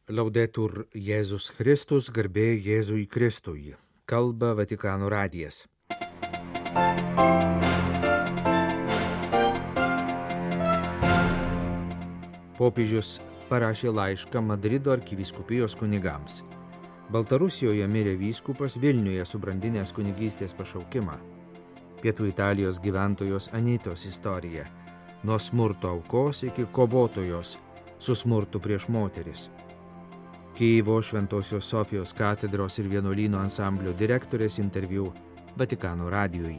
Laudetur Jėzus Kristus, garbė Jėzui Kristui. Kalba Vatikano radijas. Popiežius parašė laišką Madrido arkivyskupijos kunigams. Baltarusijoje mirė vyskupas, Vilniuje subrandinęs kunigystės pašaukimą. Pietų Italijos gyventojos Anitos istorija. Nuo smurto aukos iki kovotojos su smurtu prieš moteris. Kijevo Šventosios Sofijos katedros ir vienuolyno ansamblio direktorės interviu Vatikano radijui.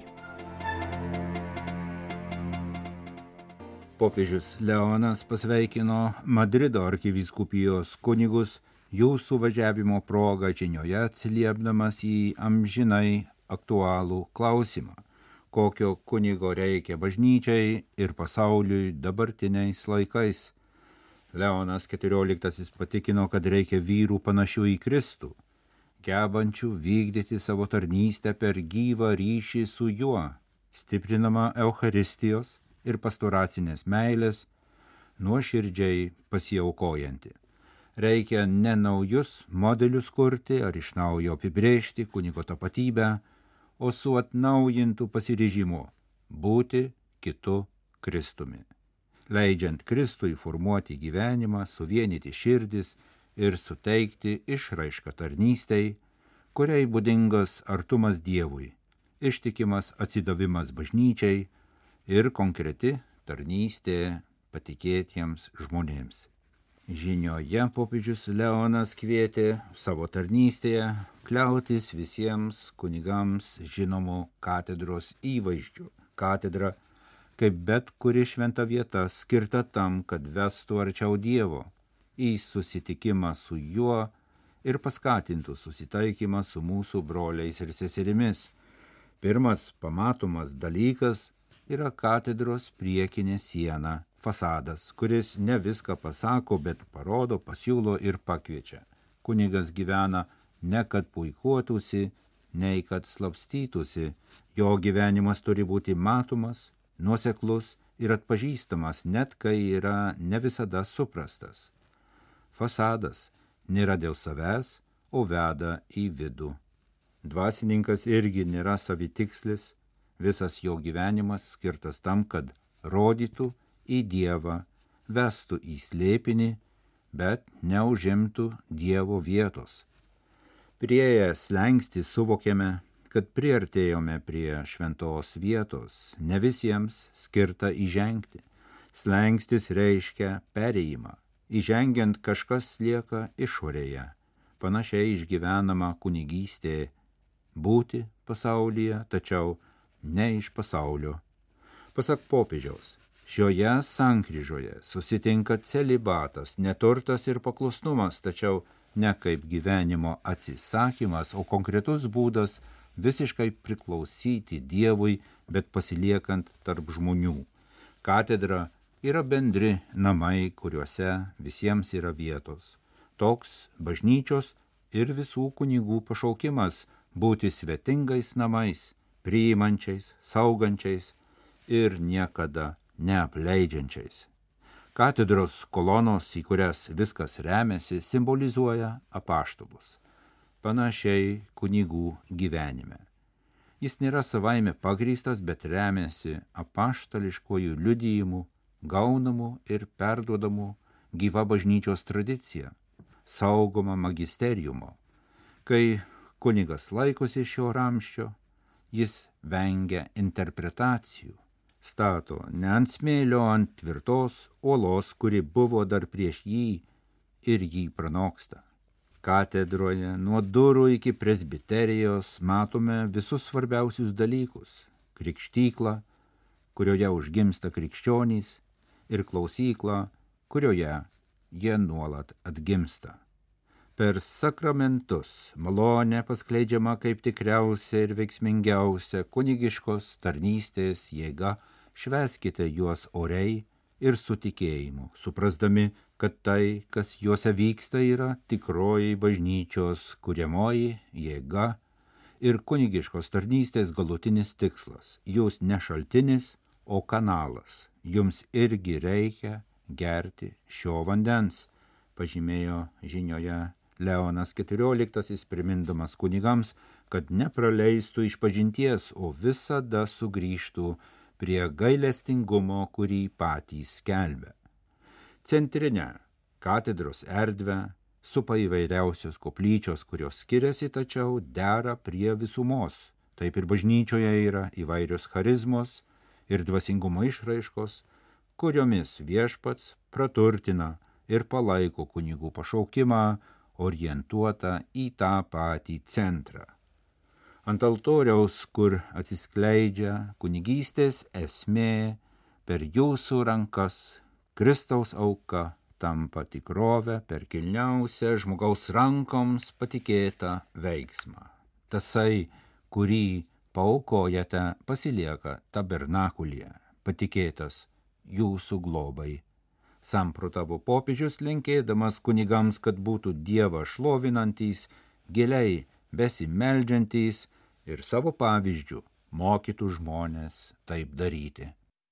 Popiežius Leonas pasveikino Madrido arkivyskupijos kunigus jų suvažiavimo proga žinioje atsiliepdamas į amžinai aktualų klausimą, kokio kunigo reikia bažnyčiai ir pasauliui dabartiniais laikais. Leonas XIV patikino, kad reikia vyrų panašių į Kristų, gebančių vykdyti savo tarnystę per gyvą ryšį su juo, stiprinama Eucharistijos ir pastoracinės meilės, nuoširdžiai pasiaukojanti. Reikia ne naujus modelius kurti ar iš naujo apibrėžti kunigo tapatybę, o su atnaujintu pasiryžimu būti kitu Kristumi. Leidžiant Kristui formuoti gyvenimą, suvienyti širdis ir suteikti išraišką tarnystei, kuriai būdingas artumas Dievui, ištikimas atsidavimas bažnyčiai ir konkreti tarnystė patikėtiems žmonėms. Žinioje popiežius Leonas kvietė savo tarnystėje kliautis visiems kunigams žinomų katedros įvaizdžių. Katedra kaip bet kuri šventa vieta skirta tam, kad vestų arčiau Dievo, į susitikimą su juo ir paskatintų susitaikymą su mūsų broliais ir seserimis. Pirmas pamatomas dalykas yra katedros priekinė siena, fasadas, kuris ne viską pasako, bet parodo, pasiūlo ir pakviečia. Kunigas gyvena ne kad puikuotųsi, nei kad slapstytųsi, jo gyvenimas turi būti matomas, nuoseklus ir atpažįstamas, net kai yra ne visada suprastas. Fasadas nėra dėl savęs, o veda į vidų. Dvasininkas irgi nėra savitikslis, visas jo gyvenimas skirtas tam, kad rodytų į Dievą, vestų į slėpinį, bet neužimtų Dievo vietos. Priėję slenkstį suvokėme, kad priartėjome prie šventos vietos, ne visiems skirta įžengti. Slengstis reiškia perėjimą. Įžengiant kažkas lieka išorėje. Panašiai išgyvenama kunigystė būti pasaulyje, tačiau ne iš pasaulio. Pasak popiežiaus, šioje sankryžoje susitinka celibatas, neturtas ir paklusnumas, tačiau ne kaip gyvenimo atsisakymas, o konkretus būdas visiškai priklausyti Dievui, bet pasiliekant tarp žmonių. Katedra yra bendri namai, kuriuose visiems yra vietos. Toks bažnyčios ir visų kunigų pašaukimas būti svetingais namais, priimančiais, saugančiais ir niekada neapleidžiančiais. Katedros kolonos, į kurias viskas remiasi, simbolizuoja apaštalus. Panašiai kunigų gyvenime. Jis nėra savaime pagrįstas, bet remiasi apaštališkuoju liudijimu, gaunamu ir perduodamu gyva bažnyčios tradicija, saugoma magisteriumo. Kai kunigas laikosi šio ramsčio, jis vengia interpretacijų, stato ne ant smėlio, ant tvirtos uolos, kuri buvo dar prieš jį ir jį pranoksta. Katedroje nuo durų iki presbiterijos matome visus svarbiausius dalykus – krikštyklą, kurioje užgimsta krikščionys, ir klausyklą, kurioje jie nuolat atgimsta. Per sakramentus malonė paskleidžiama kaip tikriausia ir veiksmingiausia kunigiškos tarnystės jėga, švęskite juos oriai ir su tikėjimu, suprasdami, kad tai, kas juose vyksta, yra tikroji bažnyčios kuriamoji jėga ir kunigiškos tarnystės galutinis tikslas. Jūs ne šaltinis, o kanalas. Jums irgi reikia gerti šio vandens, pažymėjo žinioje Leonas XIV, primindamas kunigams, kad nepraleistų išpažinties, o visada sugrįžtų prie gailestingumo, kurį patys skelbia. Centrinę katedros erdvę supa įvairiausios koplyčios, kurios skiriasi, tačiau dera prie visumos. Taip ir bažnyčioje yra įvairios charizmos ir dvasingumo išraiškos, kuriomis viešpats praturtina ir palaiko kunigų pašaukimą, orientuotą į tą patį centrą. Ant altoriaus, kur atsiskleidžia kunigystės esmė, per jūsų rankas Kristaus auka tampa tikrove per kilniausią žmogaus rankoms patikėtą veiksmą. Tasai, kurį paaukojate, pasilieka tabernakulyje, patikėtas jūsų globai. Samprotavo popiežius, linkėdamas kunigams, kad būtų Dievą šlovinantys, giliai besimeldžiantys ir savo pavyzdžių mokytų žmonės taip daryti.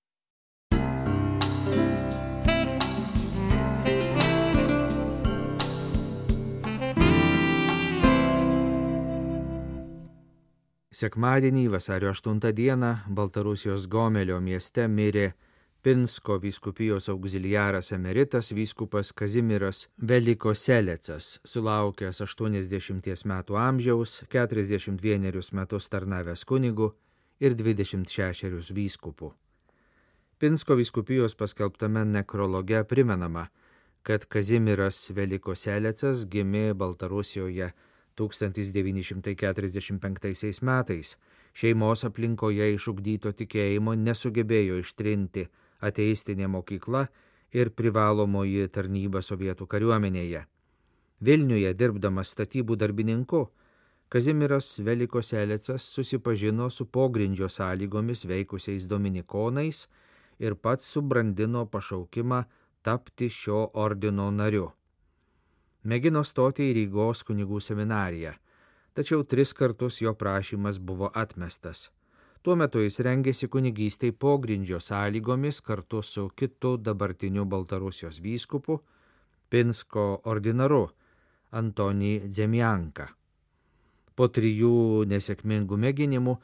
Sekmadienį, vasario 8 dieną, Baltarusijos Gomelio mieste mirė Pinsko vyskupijos auxiliaras emeritas vyskupas Kazimieras Velikoselecas, sulaukęs 80 metų amžiaus, 41 metus tarnavęs kunigu ir 26 vyskupų. Pinsko vyskupijos paskelbtame nekrologe primenama, kad Kazimieras Velikoselecas gimė Baltarusijoje 1945 metais. Šeimos aplinkoje išugdyto tikėjimo nesugebėjo ištrinti ateistinė mokykla ir privalomoji tarnyba sovietų kariuomenėje. Vilniuje dirbdamas statybų darbininku, Kazimieras Velikoselecas susipažino su pogrindžio sąlygomis veikusiais dominikonais ir pats subrandino pašaukimą tapti šio ordino nariu. Mėgino stoti į Rygos kunigų seminariją, tačiau 3 kartus jo prašymas buvo atmestas. Tuo metu jis rengėsi kunigystei pogrindžio sąlygomis kartu su kitu dabartiniu Baltarusijos vyskupu, Pinsko ordinaru Antonij Dzemianka. Po 3 nesėkmingų mėginimų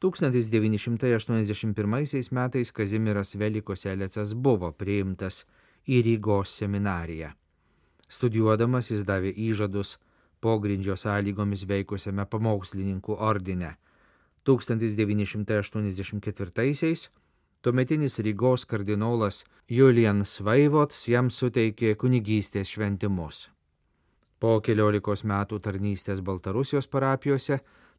1981 metais Kazimieras Velikoselecas buvo priimtas į Rygos seminariją. Studijuodamas jis davė įžadus pogrindžio sąlygomis veikusiame pamokslininkų ordine. 1984 tuometinis Rygos kardinolas Julian Svaivots jam suteikė kunigystės šventimus. Po 14 metų tarnystės Baltarusijos parapijose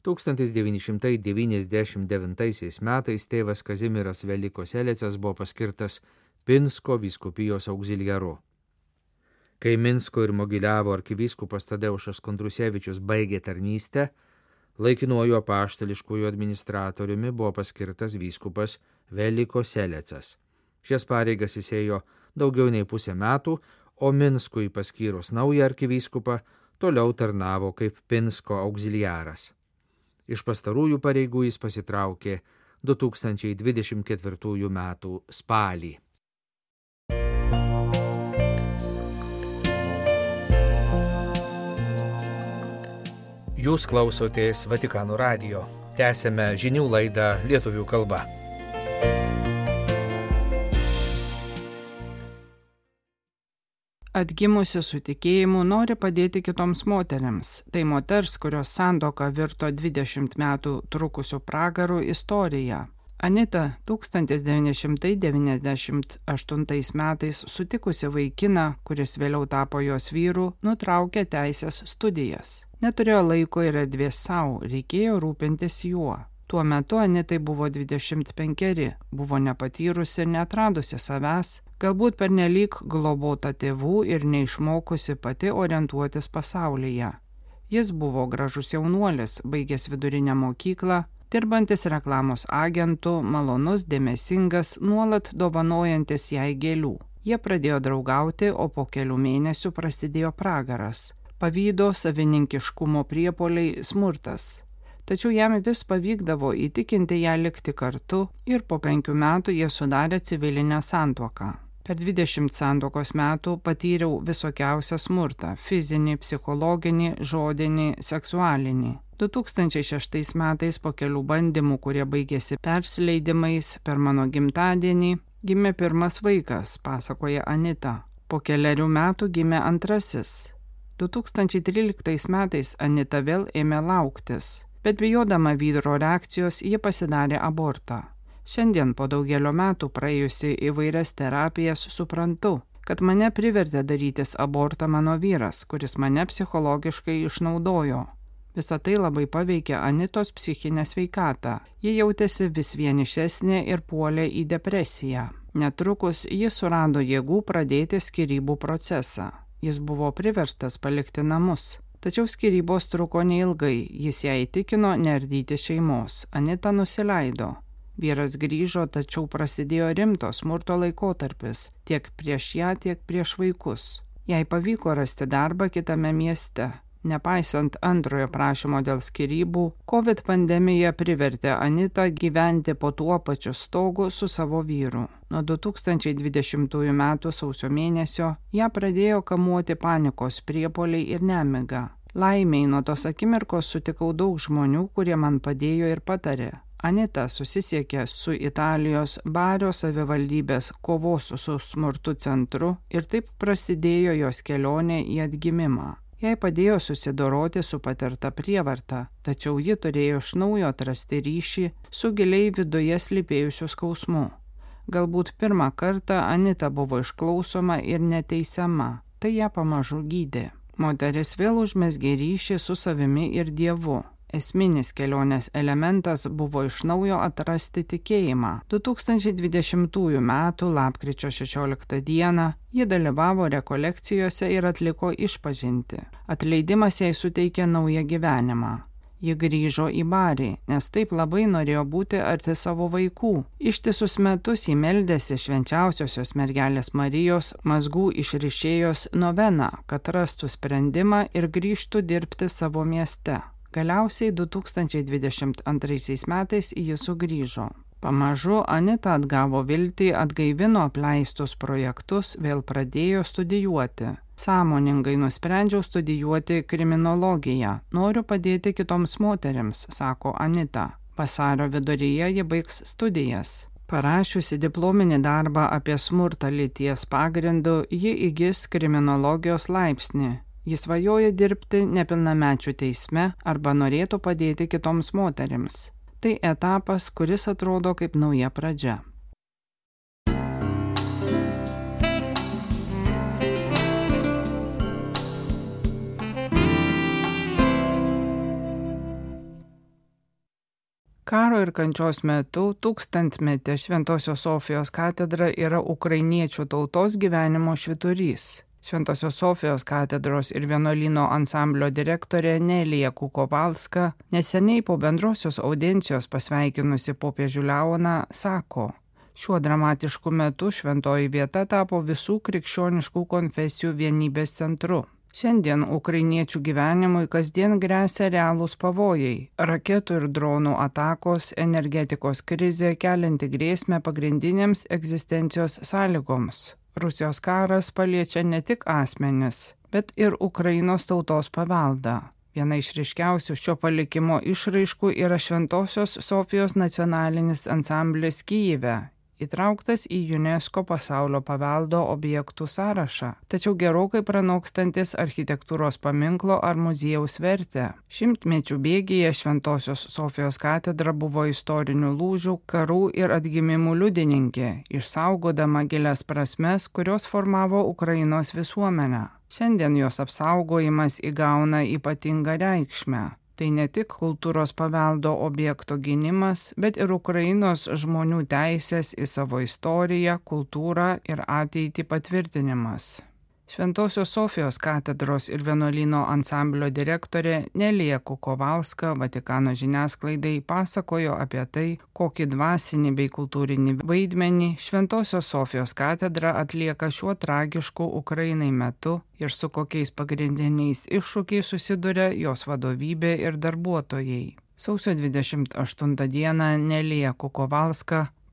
1999 metais tėvas Kazimieras Velikoselecas buvo paskirtas Pinsko vyskupijos auxiliaru. Kai Minsko ir Mogiliavo arkivyskupas Tadeušas Kondrusevičius baigė tarnystę, laikinuoju apaštališkuoju administratoriumi buvo paskirtas vyskupas Velikoselecas. Šias pareigas jis ėjo daugiau nei pusę metų, o Minskui paskyrus naują arkivyskupą toliau tarnavo kaip Pinsko auxiliaras. Iš pastarųjų pareigų jis pasitraukė 2024 metų spalį. Jūs klausotės Vatikano radijo. Tęsėme žinių laidą lietuvių kalba. Atgimusi su tikėjimu nori padėti kitoms moteriams. Tai moters, kurios santuoka virto 20 metų trukusių pragarų istorija. Anita 1998 metais sutikusi vaikiną, kuris vėliau tapo jos vyru, nutraukė teisės studijas. Neturėjo laiko ir erdvės savo, reikėjo rūpintis juo. Tuo metu Anitai buvo 25, buvo nepatyrusi ir neatradusi savęs, galbūt pernelyg globota tėvų ir neišmokusi pati orientuotis pasaulyje. Jis buvo gražus jaunuolis, baigęs vidurinę mokyklą, dirbantis reklamos agentų, malonus, dėmesingas, nuolat dovanojantis jai gėlių. Jie pradėjo draugauti, o po kelių mėnesių prasidėjo pragaras. Pavydo, savininkiškumo priepuoliai, smurtas. Tačiau jam vis pavykdavo įtikinti ją likti kartu ir po 5 metų jie sudarė civilinę santuoką. Per 20 santuokos metų patyriau visokiausią smurtą – fizinį, psichologinį, žodinį, seksualinį. 2006 metais po kelių bandymų, kurie baigėsi persileidimais per mano gimtadienį, gimė pirmas vaikas, pasakoja Anita. Po kelerių metų gimė antrasis. 2013 metais Anita vėl ėmė lauktis, bet bijodama vyro reakcijos ji pasidarė abortą. Šiandien po daugelio metų praėjusi įvairias terapijas suprantu, kad mane privertė darytis abortą mano vyras, kuris mane psichologiškai išnaudojo. Visą tai labai paveikė Anitos psichinę sveikatą. Ji jautėsi vis vienišesnė ir puolė į depresiją. Netrukus ji surado jėgų pradėti skyrybų procesą. Jis buvo priverstas palikti namus. Tačiau skyrybos truko neilgai, jis ją įtikino neardyti šeimos. Anita nusileido. Vyras grįžo, tačiau prasidėjo rimtos smurto laikotarpis, tiek prieš ją, tiek prieš vaikus. Jai pavyko rasti darbą kitame mieste. Nepaisant antrojo prašymo dėl skyrybų, COVID pandemija privertė Anitą gyventi po tuo pačiu stogu su savo vyru. Nuo 2020 m. sausio mėnesio ją pradėjo kamuoti panikos priepuoliai ir nemiga. Laimiai nuo tos akimirkos sutikau daug žmonių, kurie man padėjo ir patarė. Anita susisiekė su Italijos Bario savivaldybės kovos su smurtu centru ir taip prasidėjo jos kelionė į atgimimą. Jai padėjo susidoroti su patirta prievarta, tačiau ji turėjo iš naujo atrasti ryšį su giliai viduje slypėjusiu skausmu. Galbūt pirmą kartą Anita buvo išklausoma ir neteisiama, tai ją pamažu gydė. Moteris vėl užmezgė ryšį su savimi ir Dievu. Esminis kelionės elementas buvo iš naujo atrasti tikėjimą. 2020 m. lapkričio 16 d. ji dalyvavo rekolekcijose ir atliko išpažintį. Atleidimas jai suteikė naują gyvenimą. Ji grįžo į Barį, nes taip labai norėjo būti arti savo vaikų. Ištisus metus ji meldėsi švenčiausiosios mergelės Marijos mazgų išrišėjos noveną, kad rastų sprendimą ir grįžtų dirbti savo mieste. Galiausiai 2022 metais ji sugrįžo. Pamažu Anita atgavo viltį, atgaivino apleistus projektus, vėl pradėjo studijuoti. Sąmoningai nusprendžiau studijuoti kriminologiją. Noriu padėti kitoms moterims, sako Anita. Vasario viduryje ji baigs studijas. Parašiusi diplominį darbą apie smurtą lyties pagrindu, ji įgis kriminologijos laipsnį. Jis svajoja dirbti nepilnamečių teisme arba norėtų padėti kitoms moterims. Tai etapas, kuris atrodo kaip nauja pradžia. Karo ir kančios metu tūkstantmetė Šventosios Sofijos katedra yra ukrainiečių tautos gyvenimo švyturys. Šventosios Sofijos katedros ir vienuolyno ansamblio direktorė Nelija Kukovalska neseniai po bendrosios audiencijos pasveikinusi popiežių Leoną sako, šiuo dramatišku metu šventoji vieta tapo visų krikščioniškų konfesijų vienybės centru. Šiandien ukrainiečių gyvenimui kasdien gresia realūs pavojai – raketų ir dronų atakos, energetikos krizė kelianti grėsmę pagrindinėms egzistencijos sąlygoms. Rusijos karas paliečia ne tik asmenis, bet ir Ukrainos tautos paveldą. Viena iš ryškiausių šio palikimo išraiškų yra Šventosios Sofijos nacionalinis ansamblis Kyjive, įtrauktas į UNESCO pasaulio paveldo objektų sąrašą, tačiau gerokai pranokstantis architektūros paminklo ar muziejaus vertę. Šimtmečių bėgyje Šventosios Sofijos katedra buvo istorinių lūžių, karų ir atgimimų liudininkė, išsaugodama gilias prasmes, kurios formavo Ukrainos visuomenę. Šiandien jos apsaugojimas įgauna ypatingą reikšmę. Tai ne tik kultūros paveldo objekto gynimas, bet ir Ukrainos žmonių teisės į savo istoriją, kultūrą ir ateitį patvirtinimas. Šventosios Sofijos katedros ir vienuolyno ansamblio direktorė Nelija Kukovalska Vatikano žiniasklaidai pasakojo apie tai, kokį dvasinį bei kultūrinį vaidmenį Šventosios Sofijos katedra atlieka šiuo tragišku Ukrainai metu ir su kokiais pagrindiniais iššūkiais susiduria jos vadovybė ir darbuotojai. Sausio 28 dieną Nelija Kukovalska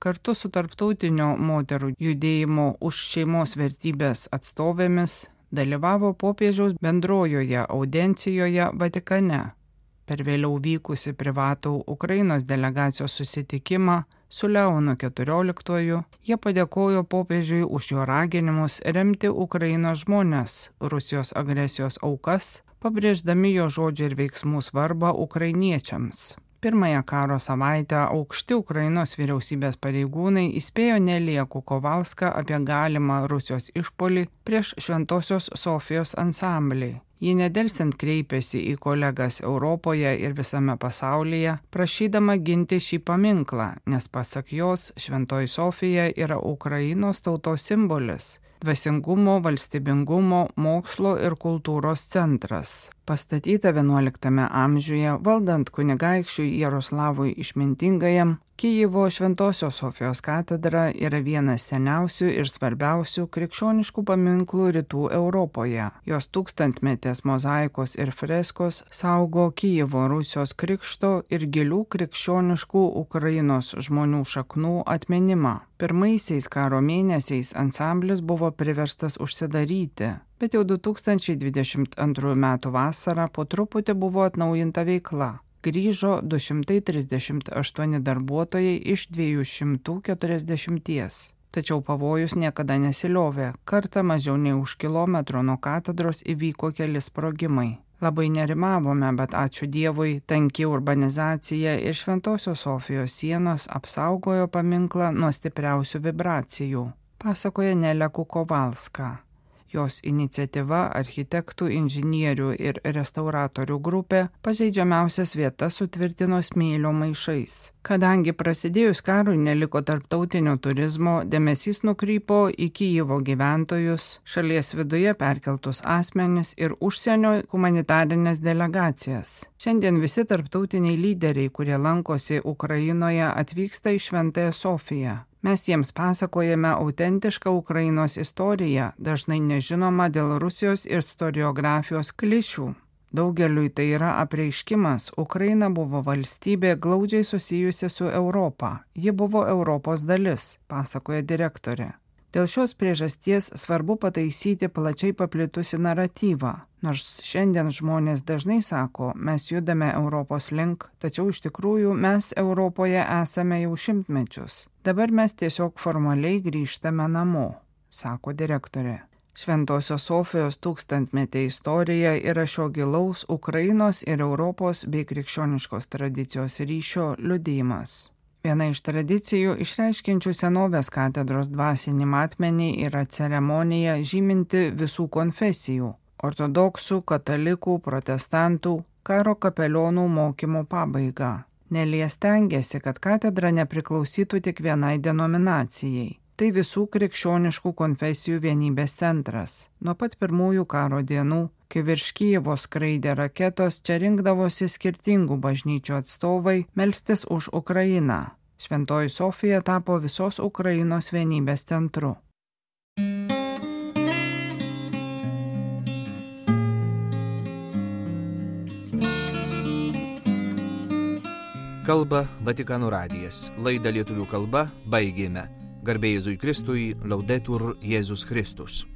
Kartu su tarptautinio moterų judėjimo už šeimos vertybės atstovėmis dalyvavo popiežiaus bendrojoje audiencijoje Vatikane. Per vėliau vykusi privatų Ukrainos delegacijos susitikimą su Leonu XIV jie padėkojo popiežiui už jo raginimus remti Ukrainos žmones, Rusijos agresijos aukas, pabrėždami jo žodžių ir veiksmų svarbą ukrainiečiams. Pirmąją karo savaitę aukšti Ukrainos vyriausybės pareigūnai įspėjo Neliją Kukovalską apie galimą Rusijos išpuolį prieš Šventosios Sofijos ansamblį. Ji nedelsiant kreipėsi į kolegas Europoje ir visame pasaulyje, prašydama ginti šį paminklą, nes pasak jos Šventoji Sofija yra Ukrainos tautos simbolis, dvasingumo, valstybingumo, mokslo ir kultūros centras. Pastatyta XI amžiuje valdant kunigaikščiui Jaroslavui Išmintingajam, Kijevo Šventosios Sofijos katedra yra vienas seniausių ir svarbiausių krikščioniškų paminklų rytų Europoje. Jos tūkstantmetės mozaikos ir freskos saugo Kijevo Rusijos krikšto ir gilių krikščioniškų Ukrainos žmonių šaknų atminimą. Pirmaisiais karo mėnesiais ansamblis buvo priverstas užsidaryti, bet jau 2022 m. vasarą po truputį buvo atnaujinta veikla. Grįžo 238 darbuotojai iš 240. Tačiau pavojus niekada nesiliovė. Kartą mažiau nei už kilometro nuo katedros įvyko keli sprogimai. Labai nerimavome, bet ačiū Dievui, tanki urbanizacija ir Šventosios Sofijos sienos apsaugojo paminklą nuo stipriausių vibracijų, pasakoja Nelė Kukovalska. Jos iniciatyva architektų, inžinierių ir restauratorių grupė pažeidžiamiausias vietas sutvirtino smėlio maišais. Kadangi prasidėjus karui neliko tarptautinio turizmo, dėmesys nukrypo į Kijevo gyventojus, šalies viduje perkeltus asmenis ir užsienio humanitarinės delegacijas. Šiandien visi tarptautiniai lyderiai, kurie lankosi Ukrainoje, atvyksta į Šventąją Sofiją. Mes jiems pasakojame autentišką Ukrainos istoriją, dažnai nežinoma dėl Rusijos istoriografijos klišių. Daugeliui tai yra apreiškimas, Ukraina buvo valstybė glaudžiai susijusi su Europa. Ji buvo Europos dalis, pasakoja direktorė. Dėl šios priežasties svarbu pataisyti plačiai paplitusi naratyvą. Nors šiandien žmonės dažnai sako, mes judame Europos link, tačiau iš tikrųjų mes Europoje esame jau šimtmečius. Dabar mes tiesiog formaliai grįžtame namo, sako direktorė. Šventosios Sofijos tūkstantmetė istorija yra šio gilaus Ukrainos ir Europos bei krikščioniškos tradicijos ryšio liudijimas. Viena iš tradicijų išreiškiančių senovės katedros dvasinį matmenį yra ceremonija žyminti visų konfesijų – ortodoksų, katalikų, protestantų, karo kapelionų mokymo pabaigą. Nelija stengiasi, kad katedra nepriklausytų tik vienai denominacijai. Tai visų krikščioniškų konfesijų vienybės centras. Nuo pat pirmųjų karo dienų, kai virš Kijevo skraidė raketos, čia rinkdavosi skirtingų bažnyčių atstovai melstis už Ukrainą. Šventoji Sofija tapo visos Ukrainos vienybės centru. Kalba Vatikano radijas. Laidą lietuvių kalba baigėme. Garbė Jėzui Kristui, Laudetur Jėzus Kristus.